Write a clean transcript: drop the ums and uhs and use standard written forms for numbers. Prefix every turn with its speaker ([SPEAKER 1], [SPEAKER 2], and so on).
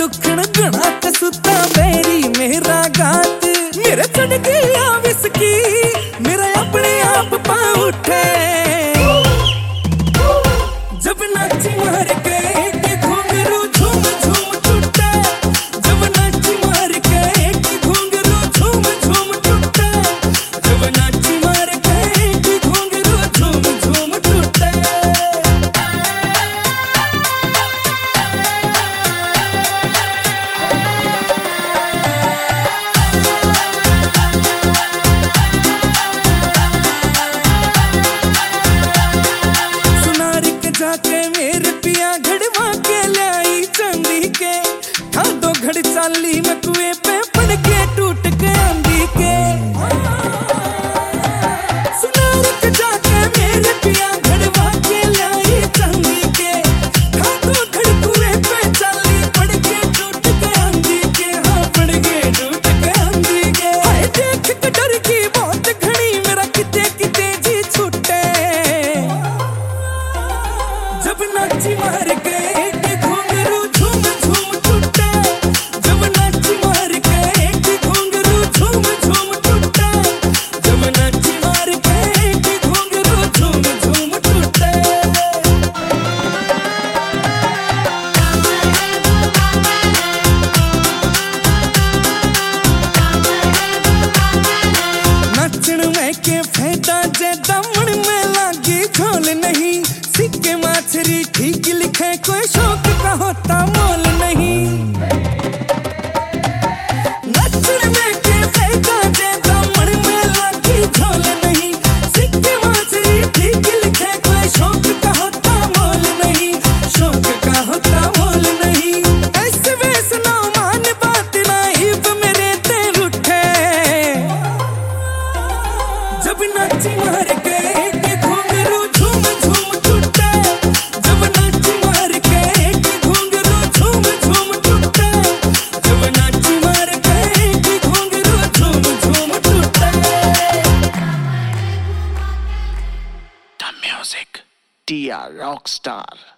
[SPEAKER 1] दुखण गणा कसुता बेरी मेरा गात मेरे चढ़ गया विस्की मेरा अपने आप पा उठे जब नाची मार के घुंघरू झूम झूम टूटे जब नाची मार के घुंघरू झूम झूम टूटे जब नाची मार के घुंघरू झूम झूम टूटे जाके मेरे पिया घड़वा के लाई चांदी के खा दो घड़ चाली मैं कुएं पे पड़ के टूट के आंधी के सुनारक जाके मेरे पिया घड़वा के लाई चांदी के खा दो घड़ कुएं पे चाली पड़ के टूट के आंधी के हाँ पड़ के टूट के आंधी के हाय देख के डर की बहुत घड़ी मेरा किते किते जी छूटे जब नाची मार के घुंघरू झूम झूम टूटे जब नाची मार के घुंघरू झूम झूम टूटे जब नाची मार के घुंघरू झूम झूम टूटे नाचण में के फायदा जे दमन में लागी झोल नहीं सिक्के माछरी ठीक लिखे कोई शौक का होता मोल नहीं नचण में के फायदा जे दमन में लागी झोल नहीं सिक्के माछरी ठीक लिखे कोई शौक का होता मोल नहीं शौक का होता मोल नहीं ऐसे वैसे ना मान बात ना इब मेरे दिल उठे जब नाची मार के घुंघरू झूम झूम टूटे जब नाची मार के घुंघरू झूम झूम टूटे जब नाची मार के घुंघरू झूम झूम टूटे
[SPEAKER 2] The music, DR Rockstar.